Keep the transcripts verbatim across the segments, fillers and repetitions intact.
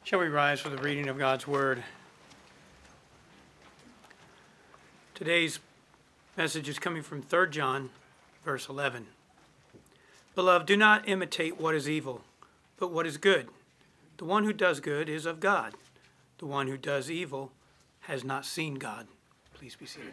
Shall we rise for the reading of God's Word? Today's message is coming from Third John, verse eleven. Beloved, do not imitate what is evil, but what is good. The one who does good is of God. The one who does evil has not seen God. Please be seated.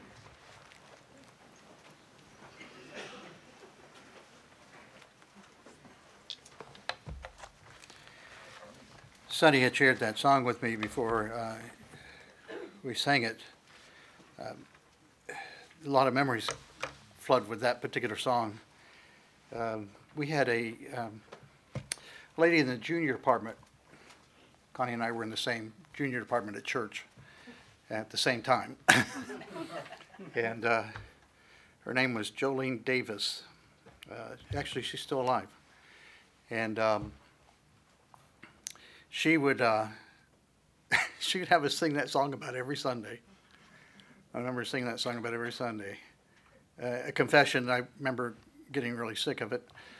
Sonny had shared that song with me before uh, we sang it. Um, a lot of memories flood with that particular song. Um, we had a um, lady in the junior department. Connie and I were in the same junior department at church at the same time. and uh, her name was Jolene Davis. Uh, actually, she's still alive. And um, she would uh, she would have us sing that song about every Sunday. I remember singing that song about every Sunday. Uh, a confession, I remember getting really sick of it.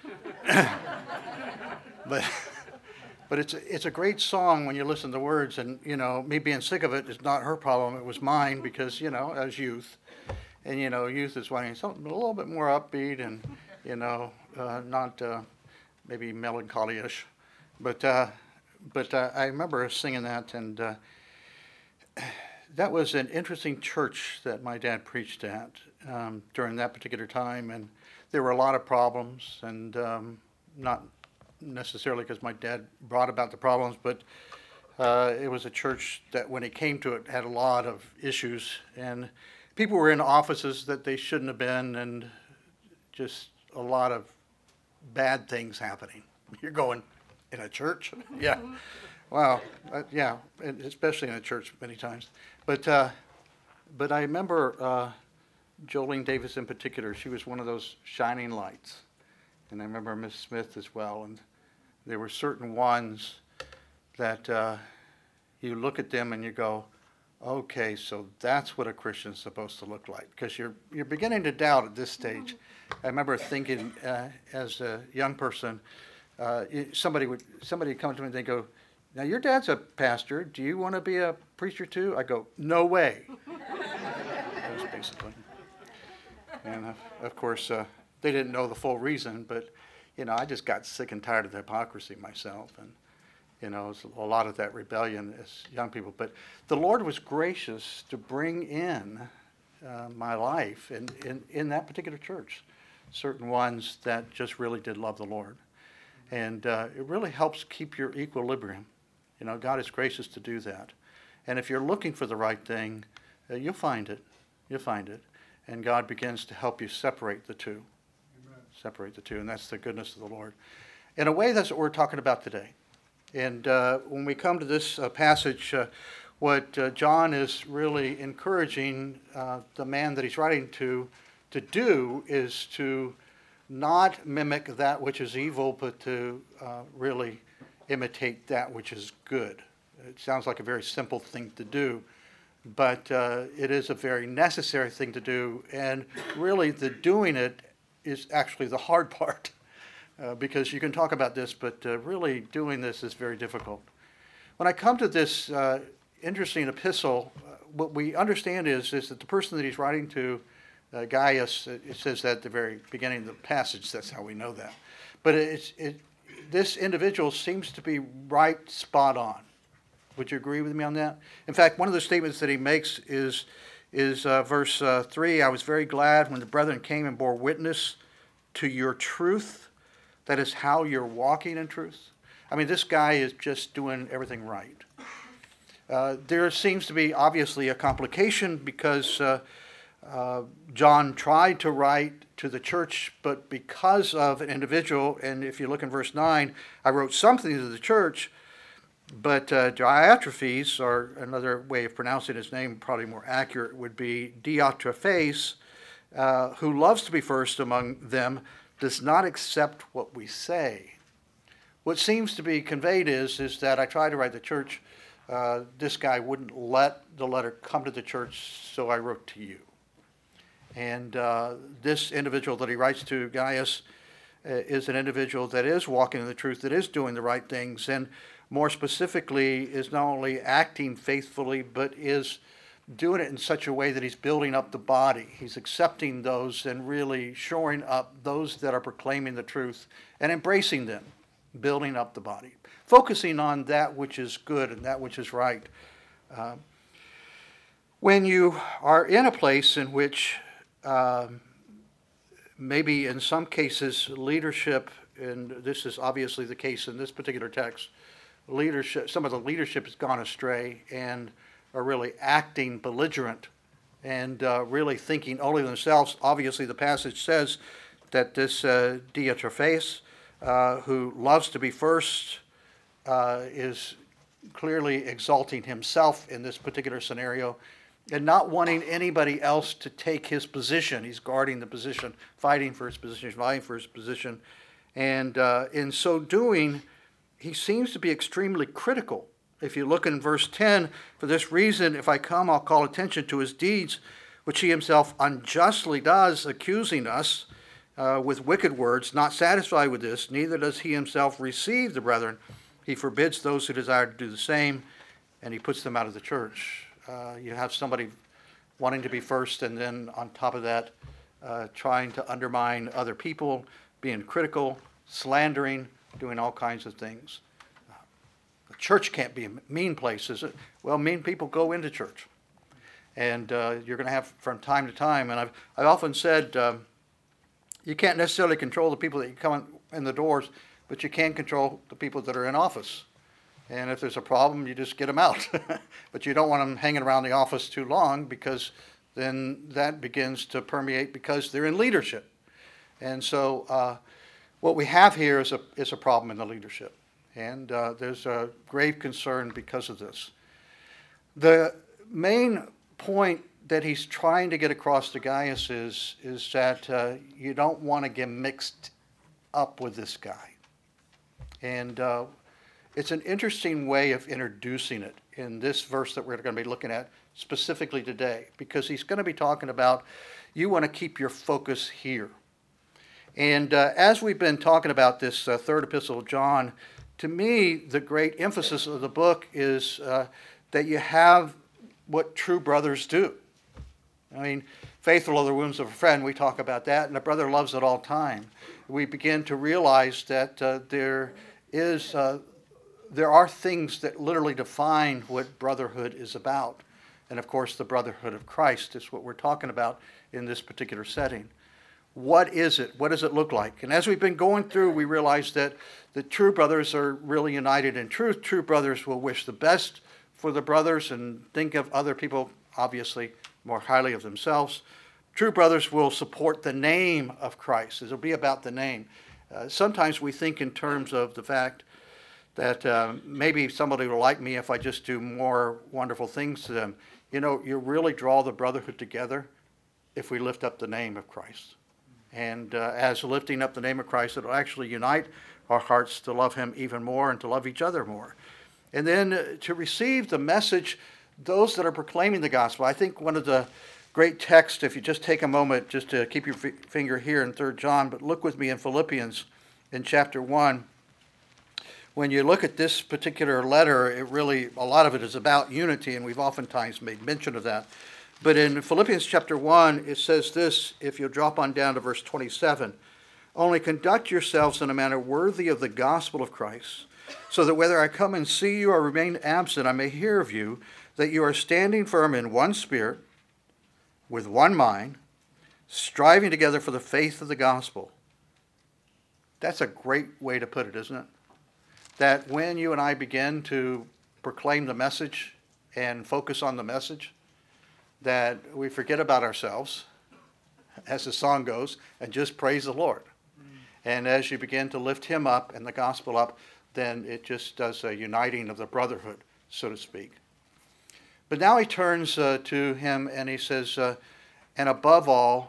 but but it's it's a great song when you listen to the words, and you know, me being sick of it is not her problem, it was mine, because you know, as youth, and you know, youth is wanting something a little bit more upbeat and you know, uh, not uh, maybe melancholy-ish, but uh, but uh, I remember singing that, and uh, that was an interesting church that my dad preached at um, during that particular time, and there were a lot of problems, and um, not necessarily because my dad brought about the problems, but uh, it was a church that when it came to it had a lot of issues, and people were in offices that they shouldn't have been, and just a lot of bad things happening. You're going, in a church? Yeah. Wow. Uh, yeah, and especially in a church many times. But uh, but I remember uh, Jolene Davis in particular. She was one of those shining lights. And I remember Miss Smith as well. And there were certain ones that uh, you look at them and you go, okay, so that's what a Christian's supposed to look like. Because you're, you're beginning to doubt at this stage. I remember thinking uh, as a young person, Uh, somebody would somebody would come to me and they go, now your dad's a pastor. Do you want to be a preacher too? I go, no way. That was basically. And of, of course, uh, they didn't know the full reason, but you know, I just got sick and tired of the hypocrisy myself, and you know, it was a lot of that rebellion as young people. But the Lord was gracious to bring in uh, my life in, in in that particular church, certain ones that just really did love the Lord. And uh, it really helps keep your equilibrium. You know, God is gracious to do that. And if you're looking for the right thing, uh, you'll find it. You'll find it. And God begins to help you separate the two. Amen. Separate the two. And that's the goodness of the Lord. In a way, that's what we're talking about today. And uh, when we come to this uh, passage, uh, what uh, John is really encouraging uh, the man that he's writing to to do is to not mimic that which is evil, but to uh, really imitate that which is good. It sounds like a very simple thing to do, but uh, it is a very necessary thing to do, and really the doing it is actually the hard part, uh, because you can talk about this, but uh, really doing this is very difficult. When I come to this uh, interesting epistle, uh, what we understand is, is that the person that he's writing to, Uh, Gaius, it says that at the very beginning of the passage. That's how we know that. But it's, it, this individual seems to be right spot on. Would you agree with me on that? In fact, one of the statements that he makes is, is uh, verse uh, three, I was very glad when the brethren came and bore witness to your truth. That is how you're walking in truth. I mean, this guy is just doing everything right. Uh, there seems to be obviously a complication because uh, Uh, John tried to write to the church, but because of an individual, and if you look in verse nine, I wrote something to the church, but uh, Diotrephes, or another way of pronouncing his name, probably more accurate, would be Diotrephes, uh, who loves to be first among them, does not accept what we say. What seems to be conveyed is, is that I tried to write the church, uh, this guy wouldn't let the letter come to the church, so I wrote to you. And uh, this individual that he writes to, Gaius, uh, is an individual that is walking in the truth, that is doing the right things. And more specifically, is not only acting faithfully, but is doing it in such a way that he's building up the body. He's accepting those and really shoring up those that are proclaiming the truth and embracing them, building up the body, focusing on that which is good and that which is right. Uh, when you are in a place in which uh, maybe in some cases leadership, and this is obviously the case in this particular text, leadership, some of the leadership has gone astray and are really acting belligerent and uh, really thinking only of themselves. Obviously, the passage says that this uh, Diotrephes, uh, who loves to be first, uh, is clearly exalting himself in this particular scenario and not wanting anybody else to take his position. He's guarding the position, fighting for his position, fighting for his position. And uh, in so doing, he seems to be extremely critical. If you look in verse ten, for this reason, if I come, I'll call attention to his deeds, which he himself unjustly does, accusing us uh, with wicked words. Not satisfied with this, neither does he himself receive the brethren. He forbids those who desire to do the same, and he puts them out of the church. Uh, you have somebody wanting to be first, and then on top of that, uh, trying to undermine other people, being critical, slandering, doing all kinds of things. The church can't be a mean place, is it? Well, mean people go into church. And uh, you're going to have from time to time. And I've, I've often said um, you can't necessarily control the people that you come in, in the doors, but you can control the people that are in office. And if there's a problem, you just get them out. But you don't want them hanging around the office too long, because then that begins to permeate because they're in leadership. And so uh, what we have here is a, is a problem in the leadership. And uh, there's a grave concern because of this. The main point that he's trying to get across to Gaius is, is that uh, you don't want to get mixed up with this guy. And uh, it's an interesting way of introducing it in this verse that we're going to be looking at specifically today, because he's going to be talking about you want to keep your focus here. And uh, as we've been talking about this uh, third epistle of John, to me, the great emphasis of the book is uh, that you have what true brothers do. I mean, faithful are the wounds of a friend, we talk about that, and a brother loves at all time. We begin to realize that uh, there is, uh, there are things that literally define what brotherhood is about. And of course, the brotherhood of Christ is what we're talking about in this particular setting. What is it? What does it look like? And as we've been going through, we realize that the true brothers are really united in truth. True brothers will wish the best for the brothers and think of other people, obviously, more highly of themselves. True brothers will support the name of Christ. It'll be about the name. Uh, sometimes we think in terms of the fact that uh, maybe somebody will like me if I just do more wonderful things to them. You know, you really draw the brotherhood together if we lift up the name of Christ. And uh, as lifting up the name of Christ, it'll actually unite our hearts to love him even more and to love each other more. And then uh, to receive the message, those that are proclaiming the gospel. I think one of the great texts, if you just take a moment just to keep your f- finger here in Third John, but look with me in Philippians in chapter one. When you look at this particular letter, it really, a lot of it is about unity, and we've oftentimes made mention of that. But in Philippians chapter one, it says this, if you'll drop on down to verse twenty-seven, only conduct yourselves in a manner worthy of the gospel of Christ, so that whether I come and see you or remain absent, I may hear of you, that you are standing firm in one spirit, with one mind, striving together for the faith of the gospel. That's a great way to put it, isn't it? That when you and I begin to proclaim the message and focus on the message, that we forget about ourselves, as the song goes, and just praise the Lord. Mm. And as you begin to lift him up and the gospel up, then it just does a uniting of the brotherhood, so to speak. But now he turns uh, to him and he says, uh, and above all,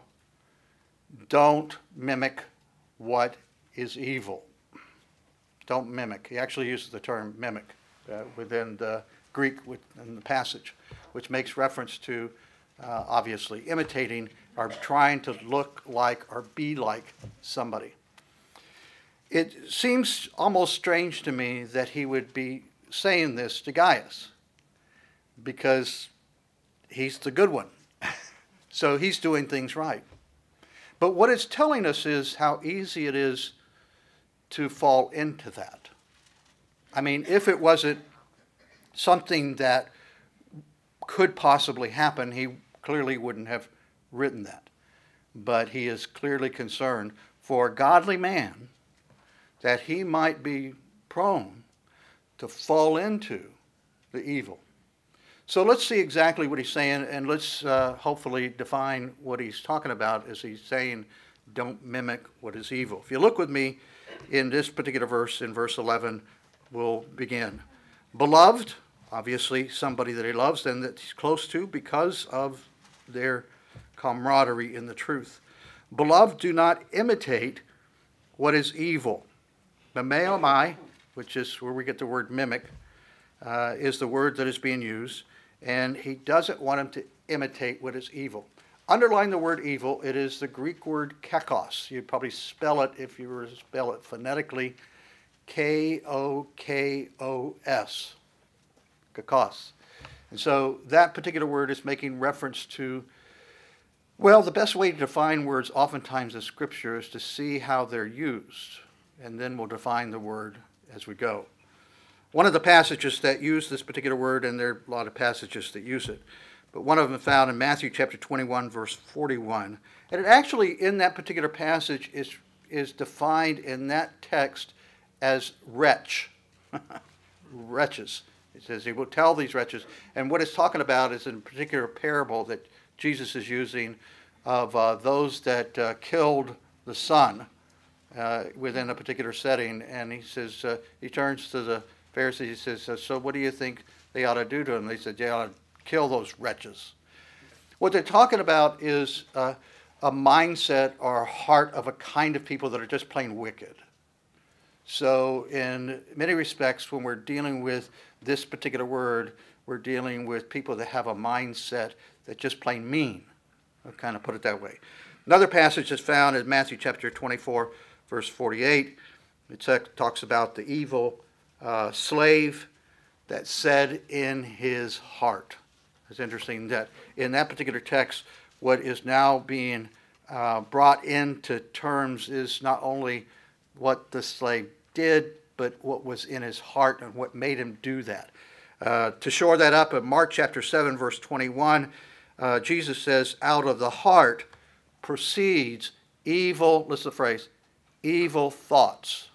don't mimic what is evil. Don't mimic. He actually uses the term mimic uh, within the Greek in the passage, which makes reference to uh, obviously imitating or trying to look like or be like somebody. It seems almost strange to me that he would be saying this to Gaius because he's the good one. So he's doing things right. But what it's telling us is how easy it is to fall into that. I mean, if it wasn't something that could possibly happen, he clearly wouldn't have written that. But he is clearly concerned for a godly man that he might be prone to fall into the evil. So let's see exactly what he's saying, and let's uh, hopefully define what he's talking about as he's saying, don't mimic what is evil. If you look with me in this particular verse, in verse eleven, we'll begin. Beloved, obviously somebody that he loves and that he's close to because of their camaraderie in the truth. Beloved, do not imitate what is evil. Memeomai, which is where we get the word mimic, uh, is the word that is being used. And he doesn't want him to imitate what is evil. Underline the word evil. It is the Greek word kakos. You'd probably spell it, if you were to spell it phonetically, K O K O S. Kakos. And so that particular word is making reference to, well, the best way to define words oftentimes in Scripture is to see how they're used. And then we'll define the word as we go. One of the passages that use this particular word, and there are a lot of passages that use it, but one of them found in Matthew chapter twenty-one, verse forty-one. And it actually, in that particular passage, is, is defined in that text as wretch. Wretches. It says he will tell these wretches. And what it's talking about is in a particular parable that Jesus is using of uh, those that uh, killed the son uh, within a particular setting. And he says, uh, he turns to the Pharisees, he says, so what do you think they ought to do to them? They said, they ought to kill those wretches. What they're talking about is uh, a mindset or a heart of a kind of people that are just plain wicked. So in many respects, when we're dealing with this particular word, we're dealing with people that have a mindset that's just plain mean. I'll kind of put it that way. Another passage that's found in Matthew chapter twenty-four, verse forty-eight. It talks about the evil Uh, slave that said in his heart. It's interesting that in that particular text, what is now being uh, brought into terms is not only what the slave did, but what was in his heart and what made him do that. Uh, to shore that up, in Mark chapter seven, verse twenty-one, uh, Jesus says, out of the heart proceeds evil, listen to the phrase, evil thoughts.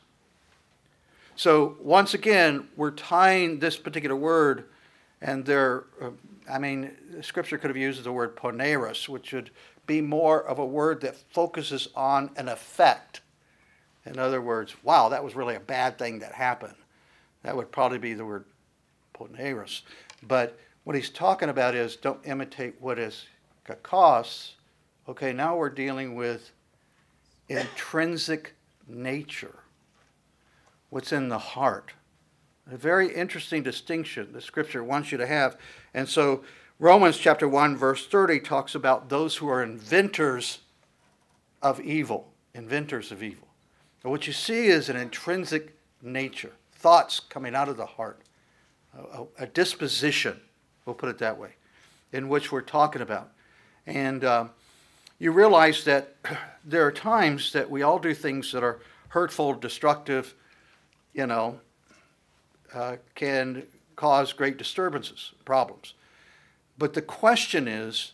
So once again, we're tying this particular word, and there, uh, I mean, Scripture could have used the word poneros, which would be more of a word that focuses on an effect. In other words, wow, that was really a bad thing that happened. That would probably be the word poneros. But what he's talking about is don't imitate what is kakos. Okay, now we're dealing with intrinsic nature. What's in the heart. A very interesting distinction the Scripture wants you to have. And so Romans chapter one, verse thirty talks about those who are inventors of evil. Inventors of evil. And what you see is an intrinsic nature. Thoughts coming out of the heart. A, a disposition, we'll put it that way, in which we're talking about. And um, you realize that there are times that we all do things that are hurtful, destructive, you know, uh, can cause great disturbances, problems. But the question is,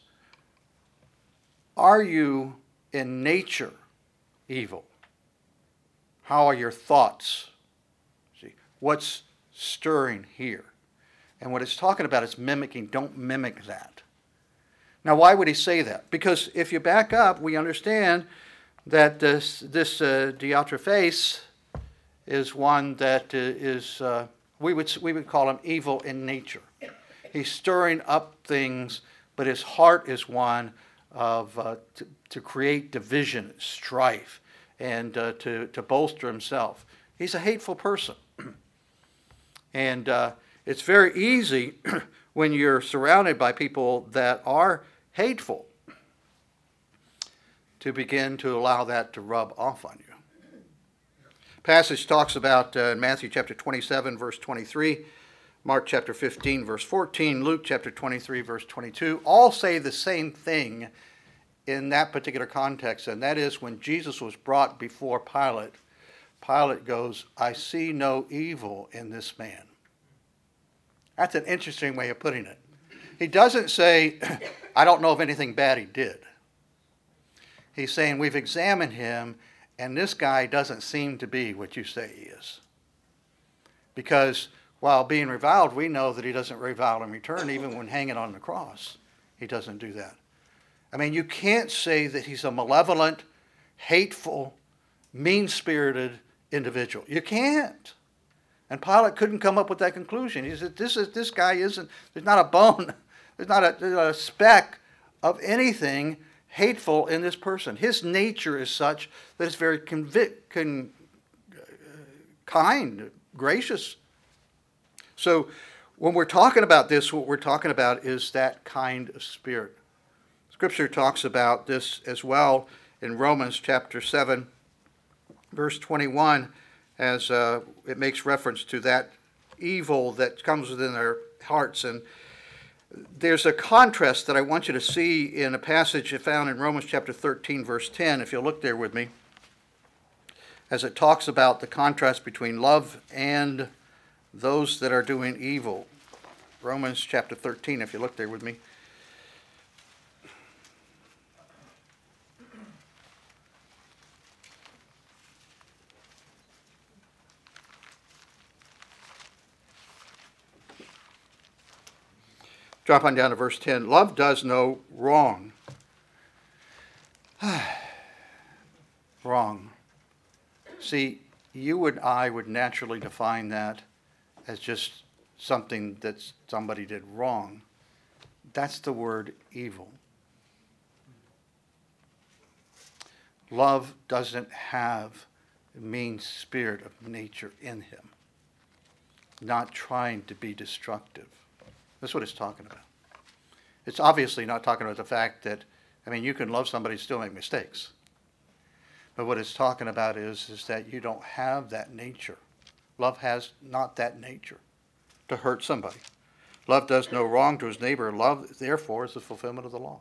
are you in nature evil? How are your thoughts? See, what's stirring here? And what it's talking about is mimicking. Don't mimic that. Now, why would he say that? Because if you back up, we understand that this, this uh, Diotrephes is one that is, uh, we would we would call him evil in nature. He's stirring up things, but his heart is one of uh, to, to create division, strife, and uh, to, to bolster himself. He's a hateful person. And uh, it's very easy when you're surrounded by people that are hateful to begin to allow that to rub off on you. Passage talks about uh, Matthew chapter twenty-seven, verse twenty-three. Mark chapter fifteen, verse fourteen, Luke chapter twenty-three, verse twenty-two, all say the same thing in that particular context, and that is when Jesus was brought before Pilate, Pilate goes, I see no evil in this man. That's an interesting way of putting it. He doesn't say, I don't know of anything bad he did. He's saying, we've examined him, and this guy doesn't seem to be what you say he is. Because while being reviled, we know that he doesn't revile in return, even when hanging on the cross. He doesn't do that. I mean, you can't say that he's a malevolent, hateful, mean-spirited individual. You can't. And Pilate couldn't come up with that conclusion. He said, this is this guy isn't, there's not a bone, there's not a, there's not a speck of anything hateful in this person. His nature is such that it's very convic- con, uh, kind, gracious. So when we're talking about this, what we're talking about is that kind of spirit. Scripture talks about this as well in Romans chapter seven, verse twenty-one, as uh, it makes reference to that evil that comes within their hearts. And there's a contrast that I want you to see in a passage found in Romans chapter thirteen, verse ten, if you'll look there with me, as it talks about the contrast between love and those that are doing evil. Romans chapter thirteen, if you look there with me. Drop on down to verse ten. Love does no wrong. Wrong. See, you and I would naturally define that as just something that somebody did wrong. That's the word evil. Love doesn't have a mean spirit of nature in him. Not trying to be destructive. That's what it's talking about. It's obviously not talking about the fact that, I mean, you can love somebody and still make mistakes. But what it's talking about is, is that you don't have that nature. Love has not that nature to hurt somebody. Love does no wrong to his neighbor. Love, therefore, is the fulfillment of the law.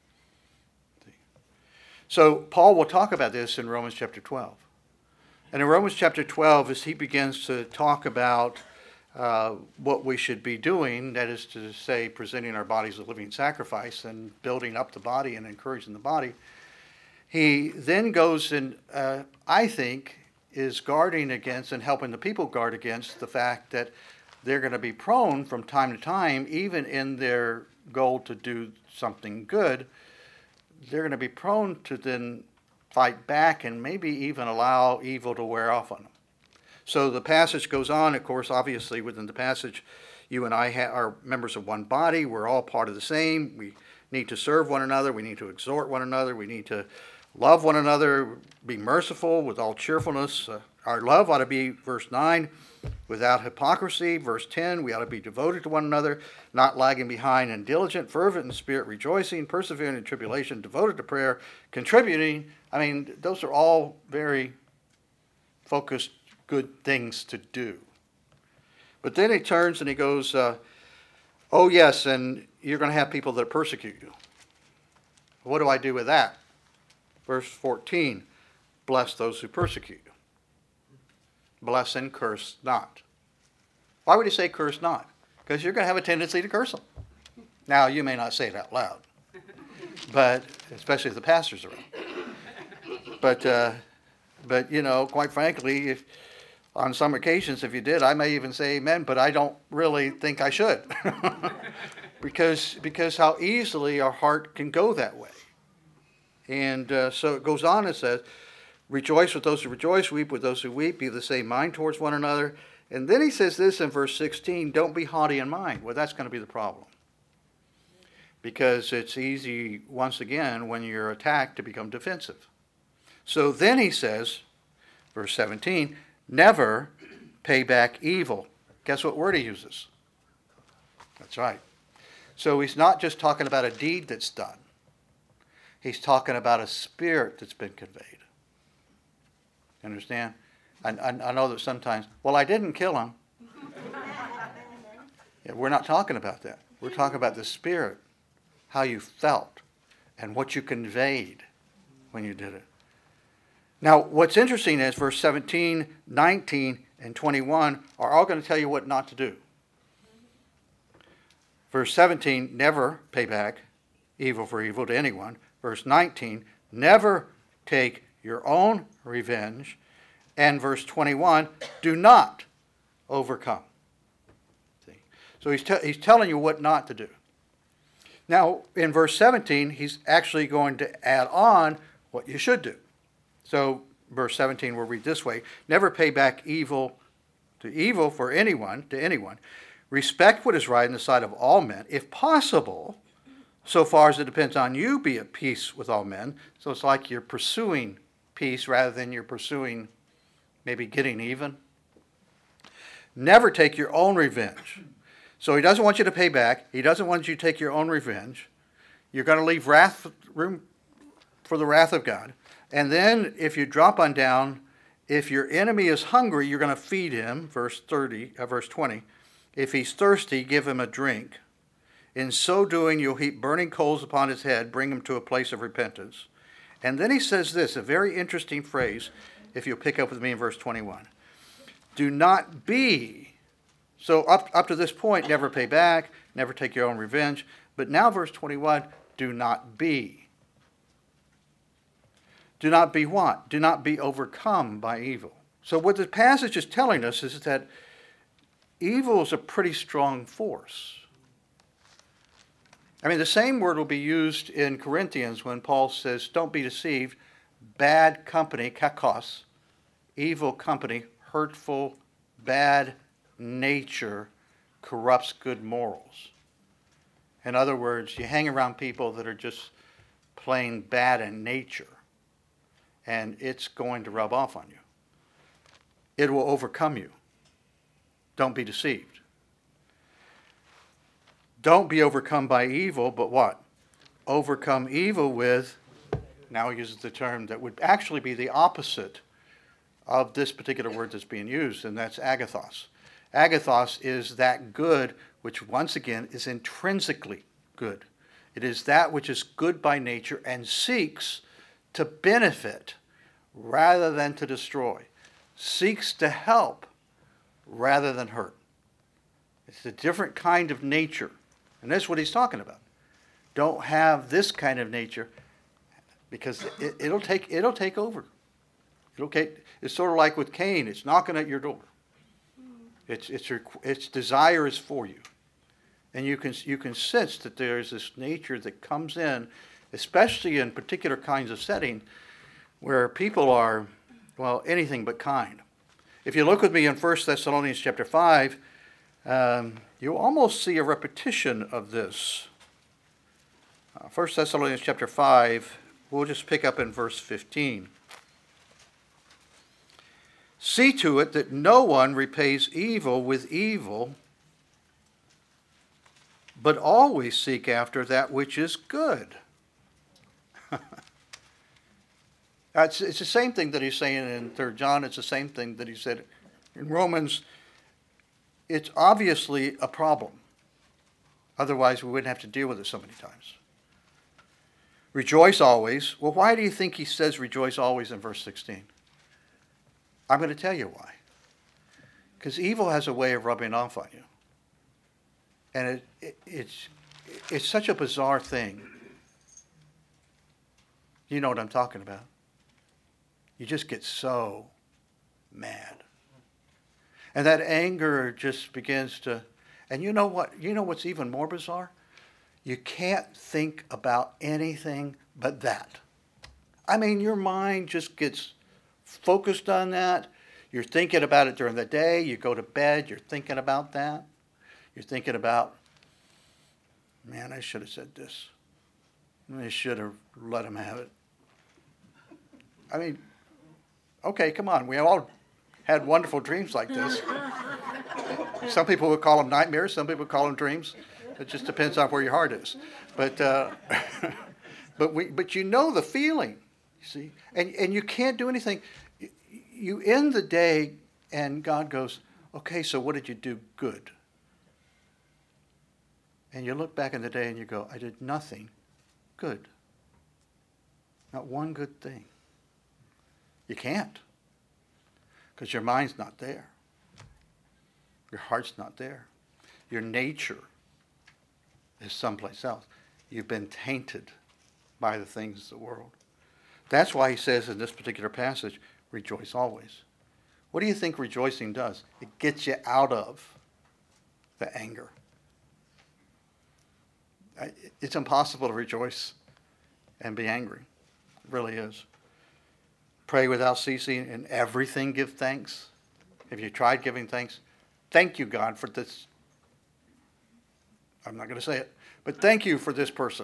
So Paul will talk about this in Romans chapter twelve. And in Romans chapter twelve, as he begins to talk about Uh, what we should be doing, that is to say, presenting our bodies as a living sacrifice and building up the body and encouraging the body, he then goes and, uh, I think, is guarding against and helping the people guard against the fact that they're going to be prone from time to time, even in their goal to do something good, they're going to be prone to then fight back and maybe even allow evil to wear off on them. So the passage goes on, of course, obviously within the passage, you and I ha- are members of one body. We're all part of the same. We need to serve one another. We need to exhort one another. We need to love one another, be merciful with all cheerfulness. Uh, our love ought to be, verse nine, without hypocrisy. Verse ten, we ought to be devoted to one another, not lagging behind, and diligent, fervent in spirit, rejoicing, persevering in tribulation, devoted to prayer, contributing. I mean, those are all very focused good things to do. But then he turns and he goes, uh, oh yes, and you're going to have people that persecute you. What do I do with that? Verse fourteen, bless those who persecute you. Bless and curse not. Why would he say curse not? Because you're going to have a tendency to curse them. Now, you may not say it out loud, but especially if the pastor's around. But, uh, but you know, quite frankly, if on some occasions, if you did, I may even say amen, but I don't really think I should. because because how easily our heart can go that way. And uh, so it goes on and says, rejoice with those who rejoice, weep with those who weep, be of the same mind towards one another. And then he says this in verse sixteen, don't be haughty in mind. Well, that's going to be the problem. Because it's easy, once again, when you're attacked, to become defensive. So then he says, verse seventeen, never pay back evil. Guess what word he uses? That's right. So he's not just talking about a deed that's done. He's talking about a spirit that's been conveyed. Understand? I, I, I know that sometimes, well, I didn't kill him. We're not talking about that. We're talking about the Spirit, how you felt, and what you conveyed when you did it. Now, what's interesting is verse seventeen, nineteen, and twenty-one are all going to tell you what not to do. Verse seventeen, never pay back evil for evil to anyone. Verse nineteen, never take your own revenge. And verse twenty-one, do not overcome. See? So he's, te- he's telling you what not to do. Now, in verse seventeen, he's actually going to add on what you should do. So, verse seventeen, we'll read this way. Never pay back evil to evil for anyone, to anyone. Respect what is right in the sight of all men. If possible, so far as it depends on you, be at peace with all men. So it's like you're pursuing peace rather than you're pursuing maybe getting even. Never take your own revenge. So he doesn't want you to pay back. He doesn't want you to take your own revenge. You're going to leave wrath, room for the wrath of God. And then if you drop on down, if your enemy is hungry, you're going to feed him, verse thirty, uh, verse twenty. If he's thirsty, give him a drink. In so doing, you'll heap burning coals upon his head, bring him to a place of repentance. And then he says this, a very interesting phrase, if you'll pick up with me in verse twenty-one. Do not be, so up, up to this point, never pay back, never take your own revenge. But now verse twenty-one, do not be. Do not be what? Do not be overcome by evil. So what the passage is telling us is that evil is a pretty strong force. I mean, the same word will be used in Corinthians when Paul says, don't be deceived, bad company, kakos, evil company, hurtful, bad nature corrupts good morals. In other words, you hang around people that are just plain bad in nature, and it's going to rub off on you. It will overcome you. Don't be deceived. Don't be overcome by evil, but what? Overcome evil with, now he uses the term that would actually be the opposite of this particular word that's being used, and that's agathos. Agathos is that good which, once again, is intrinsically good. It is that which is good by nature and seeks to benefit rather than to destroy. Seeks to help rather than hurt. It's a different kind of nature. And that's what he's talking about. Don't have this kind of nature because it, it'll take it'll take over. It'll take, it's sort of like with Cain. It's knocking at your door. It's it's your its desire is for you, and you can you can sense that there's this nature that comes in, especially in particular kinds of setting, where people are, well, anything but kind. If you look with me in First Thessalonians chapter five, um, you'll almost see a repetition of this. Uh, First Thessalonians chapter five, we'll just pick up in verse fifteen. See to it that no one repays evil with evil, but always seek after that which is good. it's, it's the same thing that he's saying in Third John. It's the same thing that he said in Romans. It's obviously a problem. Otherwise, we wouldn't have to deal with it so many times. Rejoice always. Well, why do you think he says rejoice always in verse sixteen? I'm going to tell you why. Because evil has a way of rubbing off on you. And it, it, it's, it's such a bizarre thing. You know what I'm talking about. You just get so mad. And that anger just begins to, and you know what? You know what's even more bizarre? You can't think about anything but that. I mean, your mind just gets focused on that. You're thinking about it during the day. You go to bed, you're thinking about that. You're thinking about, man, I should have said this. I should have let him have it. I mean, okay, come on. We all had wonderful dreams like this. Some people would call them nightmares. Some people would call them dreams. It just depends on where your heart is. But uh, but we but you know the feeling, you see, and and you can't do anything. You end the day, and God goes, okay, so what did you do good? And you look back in the day and you go, I did nothing good. Not one good thing. You can't. Because your mind's not there. Your heart's not there. Your nature is someplace else. You've been tainted by the things of the world. That's why he says in this particular passage, rejoice always. What do you think rejoicing does? It gets you out of the anger. It's impossible to rejoice and be angry. It really is. Pray without ceasing, in everything give thanks. Have you tried giving thanks? Thank you, God, for this. I'm not going to say it, but thank you for this person.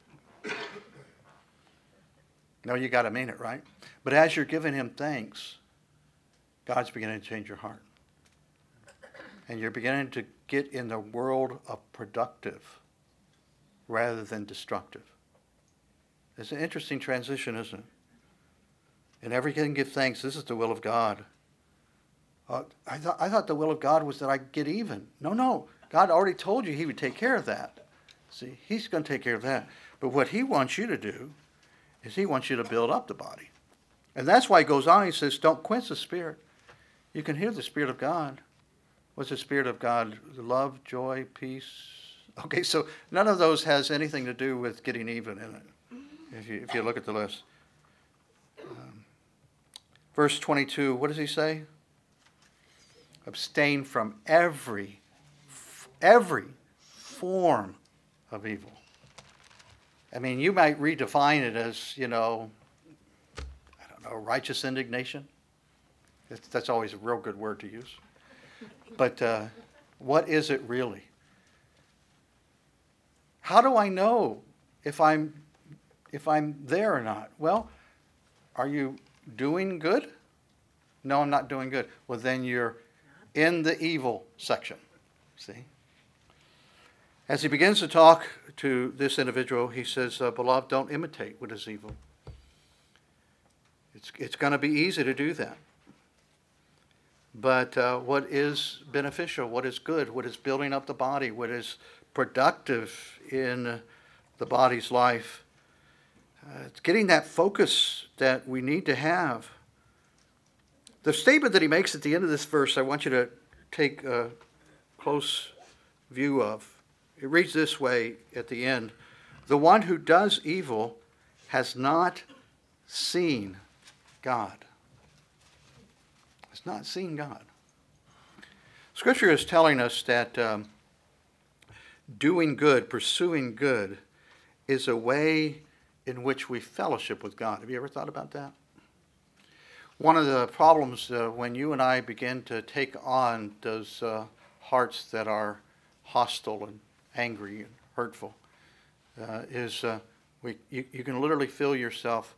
No, you got to mean it, right? But as you're giving him thanks, God's beginning to change your heart. And you're beginning to get in the world of productive rather than destructive. It's an interesting transition, isn't it? In everything give thanks. This is the will of God. Uh, I thought I thought the will of God was that I get even. No, no. God already told you he would take care of that. See, he's going to take care of that. But what he wants you to do is he wants you to build up the body. And that's why he goes on. He says, don't quench the Spirit. You can hear the Spirit of God. What's the Spirit of God? Love, joy, peace. Okay, so none of those has anything to do with getting even in it, if you, if you look at the list. Um, verse twenty-two, what does he say? Abstain from every, every form of evil. I mean, you might redefine it as, you know, I don't know, righteous indignation. That's, that's always a real good word to use. But uh, what is it really? How do I know if I'm if I'm there or not? Well, are you doing good? No, I'm not doing good. Well, then you're in the evil section. See? As he begins to talk to this individual, he says, uh, beloved, don't imitate what is evil. It's, it's going to be easy to do that. But uh, what is beneficial, what is good, what is building up the body, what is productive in the body's life, uh, it's getting that focus that we need to have. The statement that he makes at the end of this verse, I want you to take a close view of. It reads this way at the end. The one who does evil has not seen God. Has not seen God. Scripture is telling us that um, doing good, pursuing good, is a way in which we fellowship with God. Have you ever thought about that? One of the problems uh, when you and I begin to take on those uh, hearts that are hostile and angry and hurtful uh, is uh, we, you, you can literally feel yourself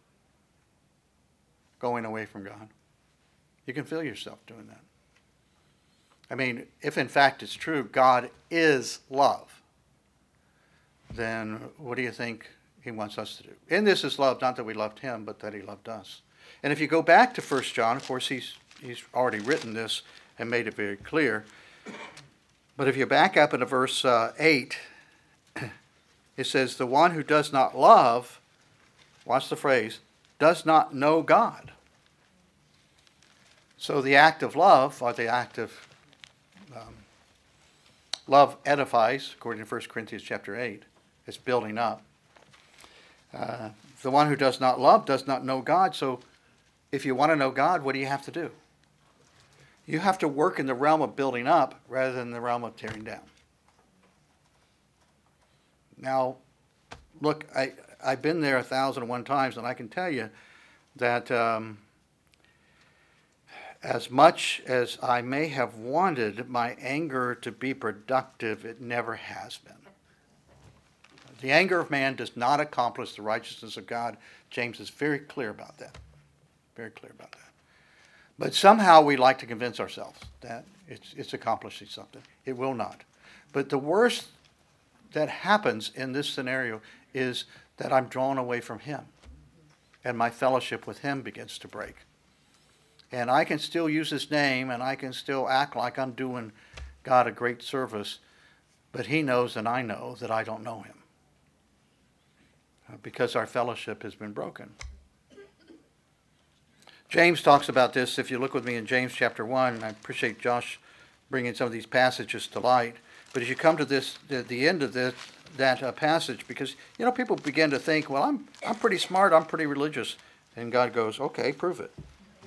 going away from God. You can feel yourself doing that. I mean, if in fact it's true, God is love, then what do you think he wants us to do? In this is love, not that we loved him, but that he loved us. And if you go back to First John, of course, he's he's already written this and made it very clear. But if you back up into verse uh, eight, it says, the one who does not love, watch the phrase, does not know God. So the act of love, or the act of um, love edifies, according to First Corinthians chapter eight. It's building up. Uh, the one who does not love does not know God. So if you want to know God, what do you have to do? You have to work in the realm of building up rather than the realm of tearing down. Now, look, I, I've been there a thousand and one times, and I can tell you that um, as much as I may have wanted my anger to be productive, it never has been. The anger of man does not accomplish the righteousness of God. James is very clear about that. Very clear about that. But somehow we like to convince ourselves that it's, it's accomplishing something. It will not. But the worst that happens in this scenario is that I'm drawn away from him. And my fellowship with him begins to break. And I can still use his name and I can still act like I'm doing God a great service. but he knows and I know that I don't know him uh, because our fellowship has been broken. James talks about this. If you look with me in James chapter one, and I appreciate Josh bringing some of these passages to light. But as you come to this, the, the end of this, that uh, passage, because you know people begin to think, well, I'm I'm pretty smart, I'm pretty religious, and God goes, okay, prove it.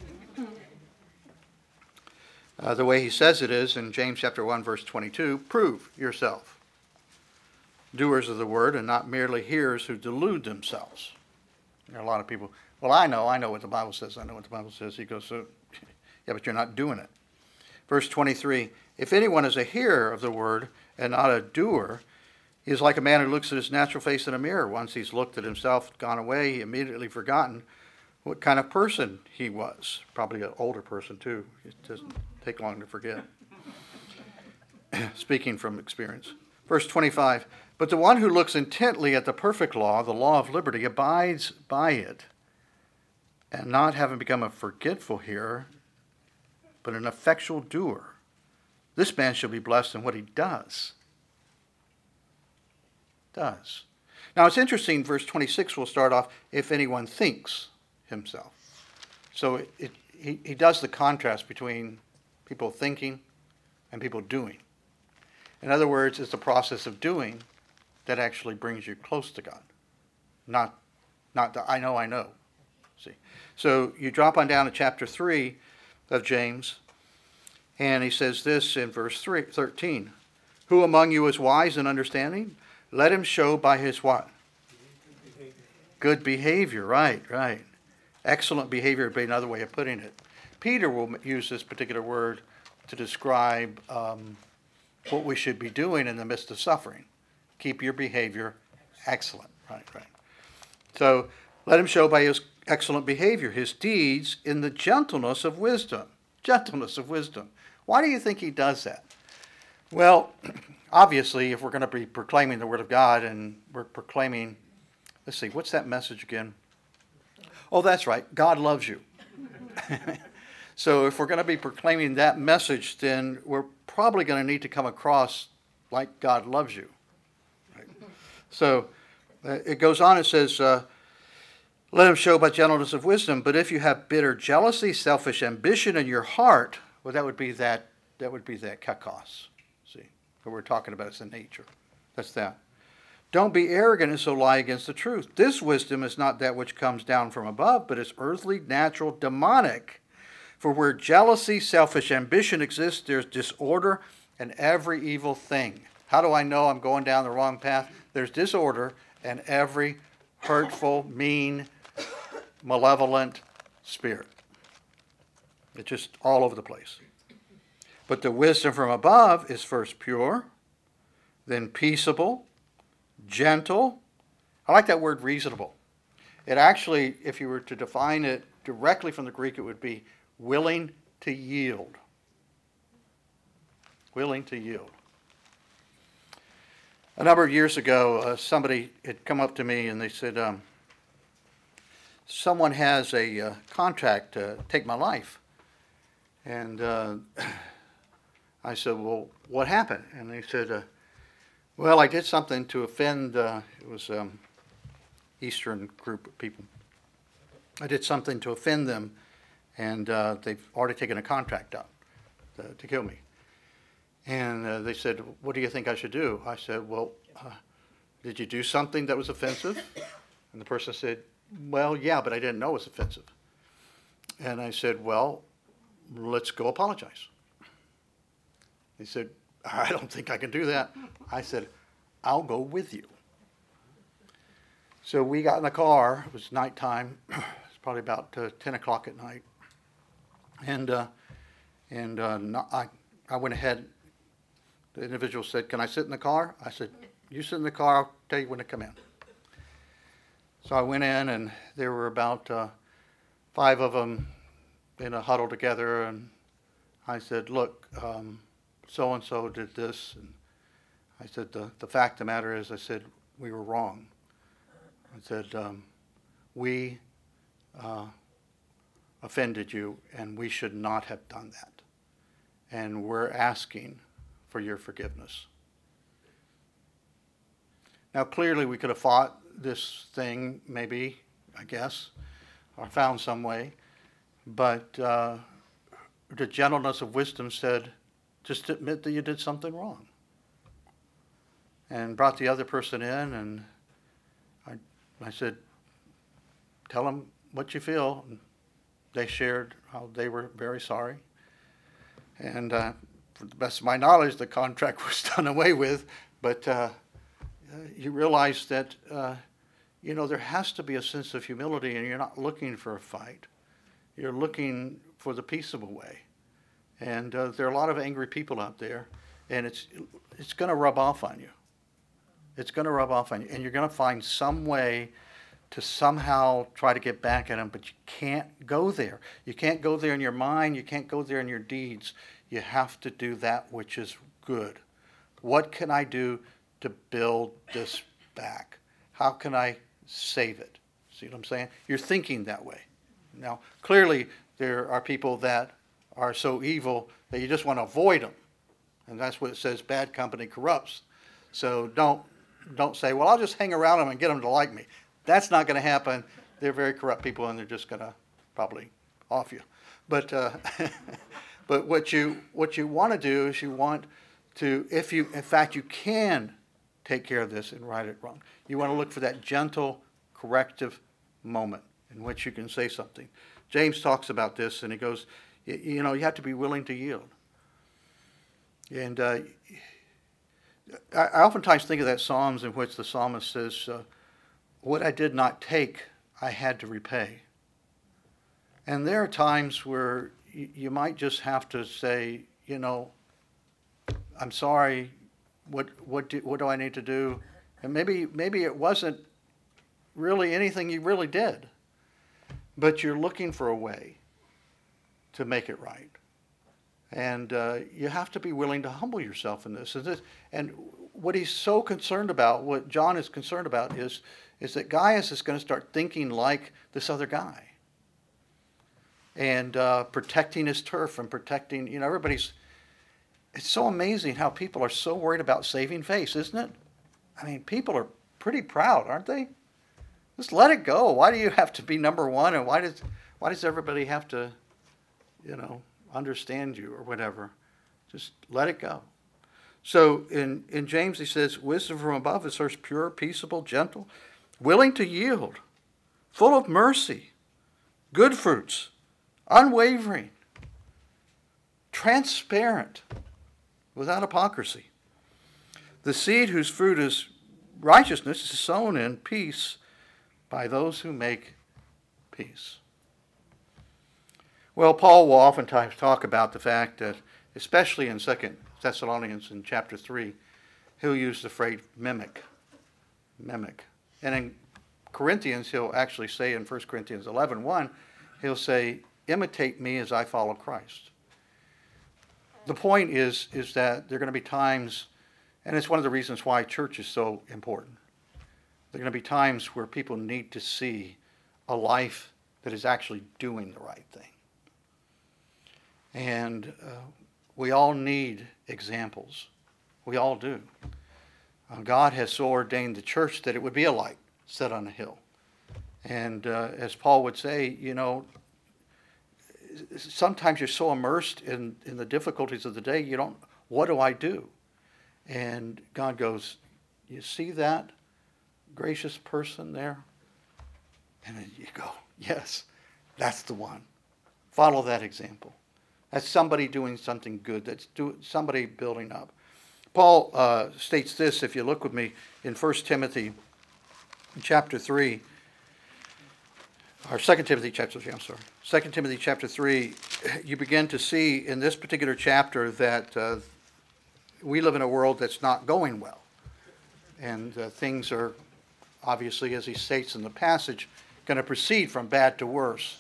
Uh, the way he says it is in James chapter one, verse twenty-two, prove yourself doers of the word and not merely hearers who delude themselves. There are a lot of people, well, I know, I know what the Bible says, I know what the Bible says. He goes, so, yeah, but you're not doing it. Verse twenty-three, if anyone is a hearer of the word and not a doer, he is like a man who looks at his natural face in a mirror. Once he's looked at himself, gone away, he immediately forgotten what kind of person he was. Probably an older person, too. It doesn't take long to forget. Speaking from experience. Verse twenty-five, but the one who looks intently at the perfect law, the law of liberty, abides by it, and not having become a forgetful hearer, but an effectual doer. This man shall be blessed in what he does. Does. Now it's interesting, verse twenty-six will start off, if anyone thinks himself. So it, it, he, he does the contrast between people thinking and people doing. In other words, it's the process of doing that actually brings you close to God. Not, not the I know, I know. See. So you drop on down to chapter three of James, and he says this in verse three, thirteen. Who among you is wise and understanding? Let him show by his what? Good behavior. Good behavior, right, right. Excellent behavior would be another way of putting it. Peter will use this particular word to describe um, what we should be doing in the midst of suffering. Keep your behavior excellent, right, right. So let him show by his excellent behavior, his deeds in the gentleness of wisdom. Gentleness of wisdom. Why do you think he does that? Well, obviously, if we're going to be proclaiming the Word of God and we're proclaiming, let's see, what's that message again? Oh, that's right. God loves you. So if we're going to be proclaiming that message, then we're probably going to need to come across like God loves you. Right? So uh, it goes on, it says, uh, let him show by gentleness of wisdom, but if you have bitter jealousy, selfish ambition in your heart, well, that would be that, that would be that kakos. See, what we're talking about is the nature. That's that. Don't be arrogant and so lie against the truth. This wisdom is not that which comes down from above, but is earthly, natural, demonic. For where jealousy, selfish ambition exists, there's disorder and every evil thing. How do I know I'm going down the wrong path? There's disorder and every hurtful, mean, malevolent spirit. It's just all over the place. But the wisdom from above is first pure, then peaceable, gentle. I like that word reasonable. It actually, if you were to define it directly from the Greek, it would be willing to yield. Willing to yield. A number of years ago, uh, somebody had come up to me and they said, um, someone has a uh, contract to take my life. And uh, I said, well, what happened? And they said, uh, well, I did something to offend, uh, it was an um, Eastern group of people. I did something to offend them, and uh, they've already taken a contract out to, to kill me. And uh, they said, what do you think I should do? I said, well, uh, did you do something that was offensive? And the person said, well, yeah, but I didn't know it was offensive. And I said, well, let's go apologize. He said, I don't think I can do that. I said, I'll go with you. So we got in the car. It was nighttime. It was probably about uh, ten o'clock at night. And uh, and uh, no, I, I went ahead. The individual said, can I sit in the car? I said, you sit in the car. I'll tell you when to come in. So I went in, and there were about uh, five of them in a huddle together. And I said, look, um, so-and-so did this. And I said, the, the fact of the matter is, I said, we were wrong. I said, um, we uh, offended you, and we should not have done that. And we're asking for your forgiveness. Now, clearly, we could have fought this thing, maybe, I guess, or found some way. But uh, the gentleness of wisdom said, just admit that you did something wrong. And brought the other person in, and I, I said, tell them what you feel. And they shared how they were very sorry. And uh, for the best of my knowledge, the contract was done away with. But uh, you realize that, uh, you know, there has to be a sense of humility, and you're not looking for a fight. You're looking for the peaceable way. And uh, there are a lot of angry people out there, and it's it's going to rub off on you. It's going to rub off on you, and you're going to find some way to somehow try to get back at them, but you can't go there. You can't go there in your mind. You can't go there in your deeds. You have to do that which is good. What can I do to build this back? How can I save it? See what I'm saying? You're thinking that way. Now, clearly, there are people that are so evil that you just want to avoid them. And that's what it says, bad company corrupts. So don't don't say, well, I'll just hang around them and get them to like me. That's not going to happen. They're very corrupt people, and they're just going to probably off you. But uh, but what you what you want to do is you want to, if you, in fact, you can take care of this and right it wrong. You want to look for that gentle, corrective moment in which you can say something. James talks about this, and he goes, you know, you have to be willing to yield. And uh, I, I oftentimes think of that Psalms in which the psalmist says, uh, what I did not take, I had to repay. And there are times where you, you might just have to say, you know, I'm sorry, what what do, what do I need to do? And maybe maybe it wasn't really anything you really did, but you're looking for a way to make it right. And uh, you have to be willing to humble yourself in this. And, this. and what he's so concerned about, what John is concerned about, is, is that Gaius is going to start thinking like this other guy. And uh, protecting his turf and protecting, you know, everybody's, it's so amazing how people are so worried about saving face, isn't it? I mean, people are pretty proud, aren't they? Just let it go. Why do you have to be number one? And why does, why does everybody have to, you know, understand you or whatever? Just let it go. So in, in James he says, wisdom from above is first pure, peaceable, gentle, willing to yield, full of mercy, good fruits, unwavering, transparent, without hypocrisy. The seed whose fruit is righteousness is sown in peace by those who make peace. Well, Paul will oftentimes talk about the fact that, especially in Second Thessalonians in chapter three, he'll use the phrase mimic. Mimic. And in Corinthians, he'll actually say in First Corinthians eleven one, he'll say, imitate me as I follow Christ. The point is, is that there are going to be times, and it's one of the reasons why church is so important. There are going to be times where people need to see a life that is actually doing the right thing. And uh, we all need examples. We all do. Uh, God has so ordained the church that it would be a light set on a hill. And uh, as Paul would say, you know, sometimes you're so immersed in, in the difficulties of the day, you don't, what do I do? And God goes, you see that gracious person there? And then you go, yes, that's the one. Follow that example. That's somebody doing something good. That's do, somebody building up. Paul uh, states this, if you look with me, in First Timothy chapter three, or Second Timothy chapter three, I'm sorry. Second Timothy chapter three, you begin to see in this particular chapter that uh, we live in a world that's not going well. And uh, things are, obviously, as he states in the passage, going to proceed from bad to worse.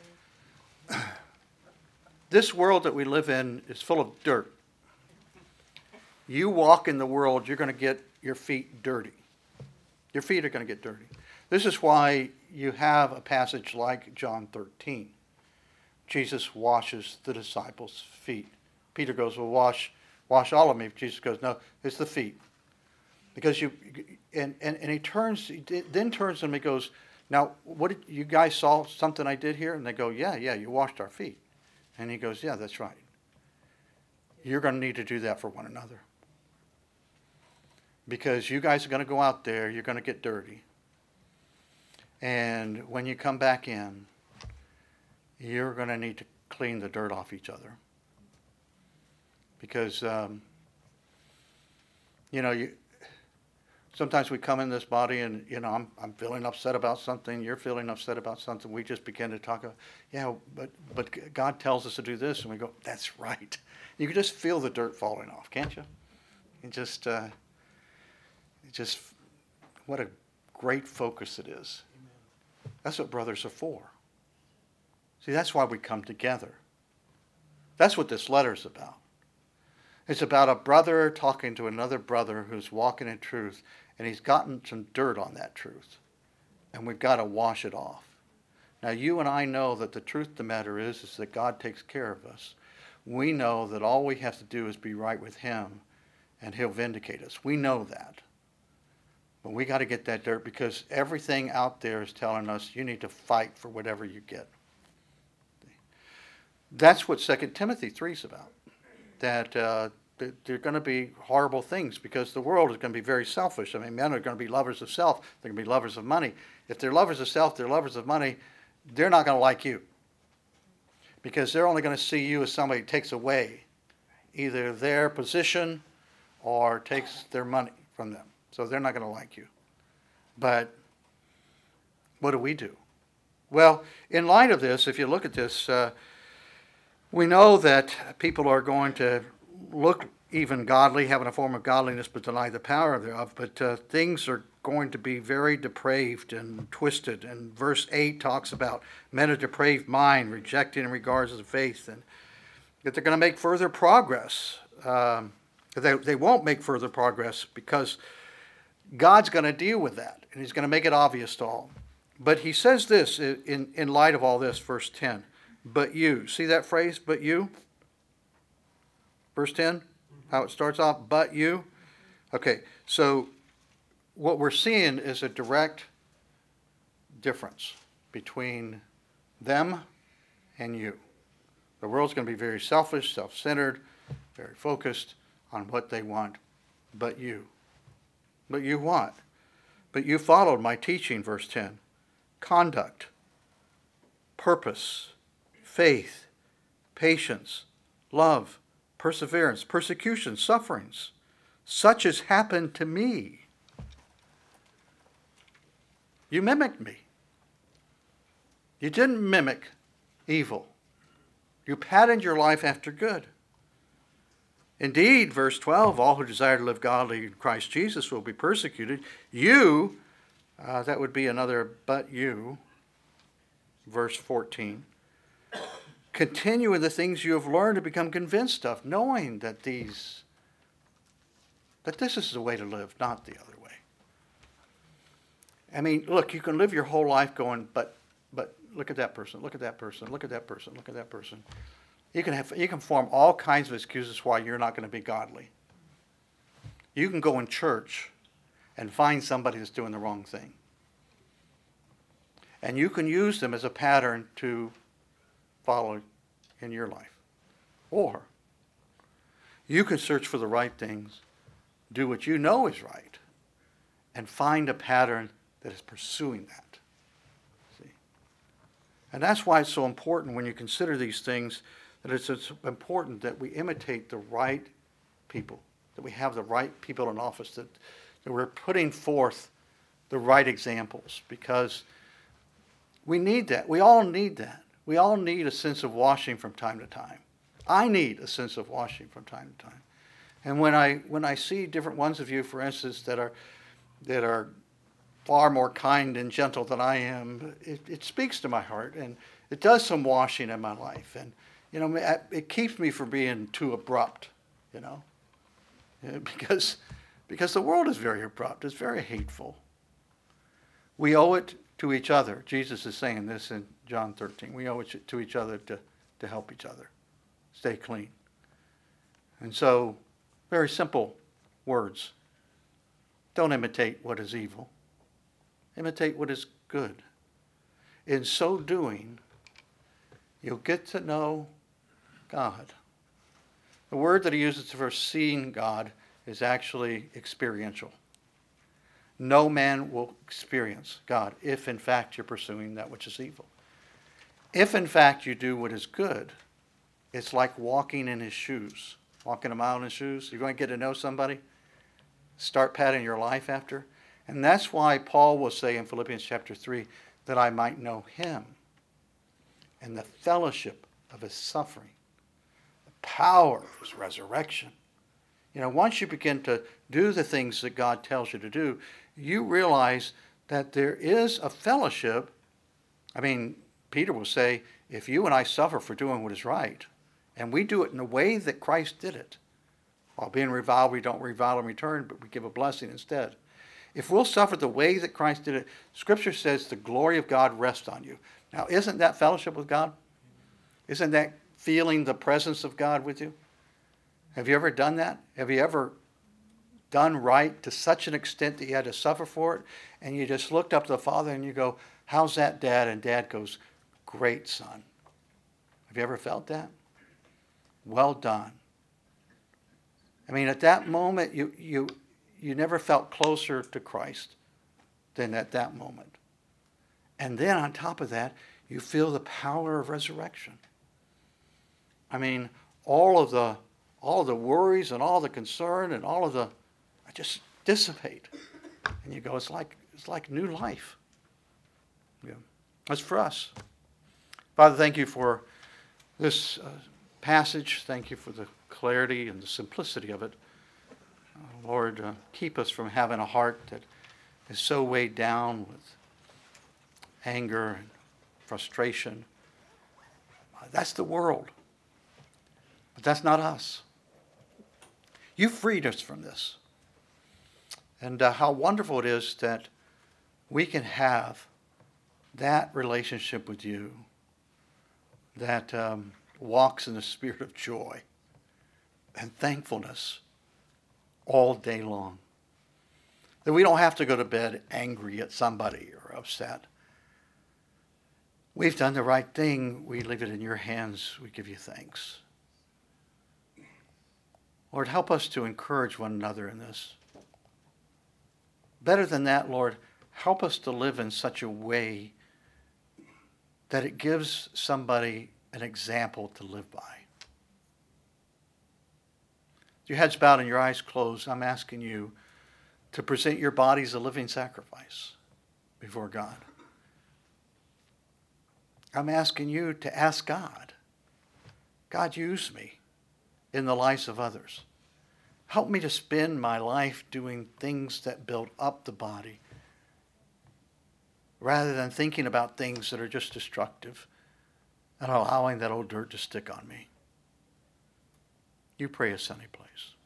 This world that we live in is full of dirt. You walk in the world, you're going to get your feet dirty. Your feet are going to get dirty. This is why you have a passage like John thirteen. Jesus washes the disciples' feet. Peter goes, well, wash, wash all of me. Jesus goes, no, it's the feet. Because you, and, and, and he turns, he then turns to them and goes, now, what did, you guys saw something I did here? And they go, yeah, yeah, you washed our feet. And he goes, yeah, that's right. You're going to need to do that for one another. Because you guys are going to go out there, you're going to get dirty. And when you come back in, you're going to need to clean the dirt off each other. Because, um, you know, you sometimes we come in this body and, you know, I'm I'm feeling upset about something, you're feeling upset about something. We just begin to talk about, yeah, but, but God tells us to do this. And we go, that's right. You can just feel the dirt falling off, can't you? And just, uh, just, what a great focus it is. That's what brothers are for. See, that's why we come together. That's what this letter's about. It's about a brother talking to another brother who's walking in truth, and he's gotten some dirt on that truth. And we've got to wash it off. Now, you and I know that the truth of the matter is, is that God takes care of us. We know that all we have to do is be right with him, and he'll vindicate us. We know that. But we got to get that dirt, because everything out there is telling us you need to fight for whatever you get. That's what Second Timothy three is about. That uh, there are going to be horrible things, because the world is going to be very selfish. I mean, men are going to be lovers of self. They're going to be lovers of money. If they're lovers of self, they're lovers of money, they're not going to like you. Because they're only going to see you as somebody who takes away either their position or takes their money from them. So they're not going to like you. But what do we do? Well, in light of this, if you look at this, uh, we know that people are going to look even godly, having a form of godliness, but deny the power thereof. But uh, things are going to be very depraved and twisted. And verse eight talks about men of depraved mind, rejecting in regards to the faith, and that they're going to make further progress. Um, they, they won't make further progress because God's going to deal with that, and he's going to make it obvious to all. But he says this in, in light of all this, verse ten. But you. See that phrase, but you? Verse ten, how it starts off, but you. Okay, so what we're seeing is a direct difference between them and you. The world's going to be very selfish, self-centered, very focused on what they want, but you. But you what? But you followed my teaching, verse ten. Conduct, purpose, faith, patience, love, perseverance, persecution, sufferings. Such has happened to me. You mimicked me. You didn't mimic evil. You patterned your life after good. Indeed, verse twelve, all who desire to live godly in Christ Jesus will be persecuted. You, uh, that would be another but you, verse fourteen. Continue in the things you have learned to become convinced of, knowing that these, that this is the way to live, not the other way. I mean, look, you can live your whole life going, but, but look at that person, look at that person, look at that person, look at that person. You can have, you can form all kinds of excuses why you're not going to be godly. You can go in church and find somebody that's doing the wrong thing. And you can use them as a pattern to follow in your life. Or you can search for the right things, do what you know is right, and find a pattern that is pursuing that. See? And that's why it's so important when you consider these things, that it's, it's important that we imitate the right people, that we have the right people in office, that, that we're putting forth the right examples, because we need that. We all need that. We all need a sense of washing from time to time. I need a sense of washing from time to time. And when I when I see different ones of you, for instance, that are that are far more kind and gentle than I am, it, it speaks to my heart, and it does some washing in my life. And you know, it keeps me from being too abrupt, you know, because because the world is very abrupt. It's very hateful. We owe it to each other. Jesus is saying this in John thirteen. We owe it to each other to, to help each other stay clean. And so, very simple words. Don't imitate what is evil. Imitate what is good. In so doing, you'll get to know God. The word that he uses for seeing God is actually experiential. No man will experience God if in fact you're pursuing that which is evil. If in fact you do what is good, it's like walking in his shoes. Walking a mile in his shoes. You're going to get to know somebody. Start patterning your life after. And that's why Paul will say in Philippians chapter three, that I might know him and the fellowship of his suffering, the power of his resurrection. You know, once you begin to do the things that God tells you to do, you realize that there is a fellowship. I mean, Peter will say, if you and I suffer for doing what is right, and we do it in the way that Christ did it, while being reviled, we don't revile in return, but we give a blessing instead. If we'll suffer the way that Christ did it, Scripture says the glory of God rests on you. Now, isn't that fellowship with God? Isn't that feeling the presence of God with you? Have you ever done that? Have you ever done right to such an extent that you had to suffer for it? And you just looked up to the Father and you go, how's that, Dad? And Dad goes, great, son. Have you ever felt that? Well done. I mean, at that moment, you you you never felt closer to Christ than at that moment. And then on top of that, you feel the power of resurrection. I mean, all of the all of the worries and all the concern and all of the just dissipate. And you go, it's like it's like new life. Yeah. That's for us. Father, thank you for this uh, passage. Thank you for the clarity and the simplicity of it. Uh, Lord, uh, keep us from having a heart that is so weighed down with anger and frustration. Uh, that's the world. But that's not us. You freed us from this. And uh, how wonderful it is that we can have that relationship with you that um, walks in the spirit of joy and thankfulness all day long. That we don't have to go to bed angry at somebody or upset. We've done the right thing. We leave it in your hands. We give you thanks. Lord, help us to encourage one another in this. Better than that, Lord, help us to live in such a way that it gives somebody an example to live by. Your heads bowed and your eyes closed, I'm asking you to present your bodies a living sacrifice before God. I'm asking you to ask God, God, use me in the lives of others. Help me to spend my life doing things that build up the body rather than thinking about things that are just destructive and allowing that old dirt to stick on me. You pray a sunny place.